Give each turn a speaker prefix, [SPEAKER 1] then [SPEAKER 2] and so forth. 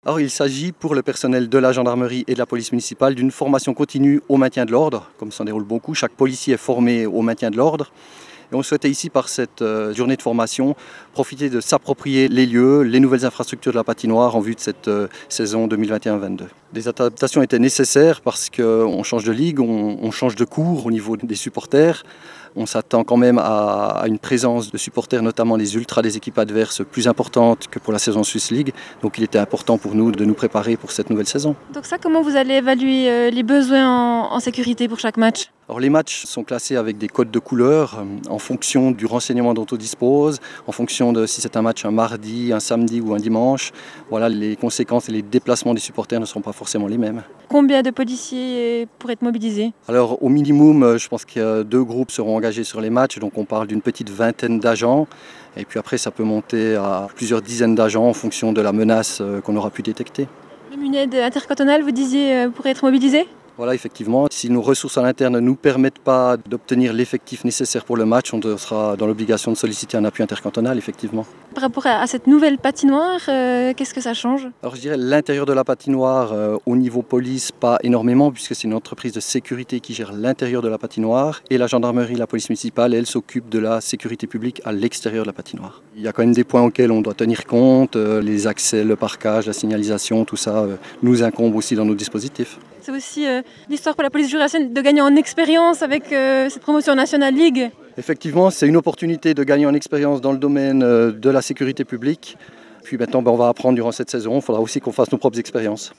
[SPEAKER 1] Alors, il s'agit pour le personnel de la gendarmerie et de la police municipale d'une formation continue au maintien de l'ordre. Comme ça s'en déroule beaucoup, chaque policier est formé au maintien de l'ordre. Et on souhaitait ici, par cette journée de formation, profiter de s'approprier les lieux, les nouvelles infrastructures de la patinoire en vue de cette saison 2021-22. Des adaptations étaient nécessaires parce qu'on change de ligue, on change de cours au niveau des supporters. On s'attend quand même à une présence de supporters, notamment les ultras des équipes adverses, plus importante que pour la saison Swiss League. Donc il était important pour nous de nous préparer pour cette nouvelle saison.
[SPEAKER 2] Donc ça, comment vous allez évaluer les besoins en sécurité pour chaque match ?
[SPEAKER 1] Alors les matchs sont classés avec des codes de couleurs en fonction du renseignement dont on dispose, en fonction de si c'est un match un mardi, un samedi ou un dimanche. Voilà, les conséquences et les déplacements des supporters ne seront pas forcément les mêmes.
[SPEAKER 2] Combien de policiers pourraient être mobilisés ?
[SPEAKER 1] Alors au minimum, je pense que 2 groupes seront engagés sur les matchs, donc on parle d'une petite vingtaine d'agents. Et puis après, ça peut monter à plusieurs dizaines d'agents en fonction de la menace qu'on aura pu détecter.
[SPEAKER 2] Même une aide intercantonale, vous disiez, pourrait être mobilisée ?
[SPEAKER 1] Voilà, effectivement, si nos ressources à l'interne ne nous permettent pas d'obtenir l'effectif nécessaire pour le match, on sera dans l'obligation de solliciter un appui intercantonal, effectivement.
[SPEAKER 2] Par rapport à cette nouvelle patinoire, qu'est-ce que ça change ?
[SPEAKER 1] Alors je dirais l'intérieur de la patinoire, au niveau police, pas énormément, puisque c'est une entreprise de sécurité qui gère l'intérieur de la patinoire. Et la gendarmerie, la police municipale, elle s'occupe de la sécurité publique à l'extérieur de la patinoire. Il y a quand même des points auxquels on doit tenir compte, les accès, le parquage, la signalisation, tout ça nous incombe aussi dans nos dispositifs.
[SPEAKER 2] C'est aussi l'histoire pour la police jurassienne de gagner en expérience avec cette promotion National League.
[SPEAKER 1] Effectivement, c'est une opportunité de gagner en expérience dans le domaine de la sécurité publique. Puis maintenant, on va apprendre durant cette saison, il faudra aussi qu'on fasse nos propres expériences.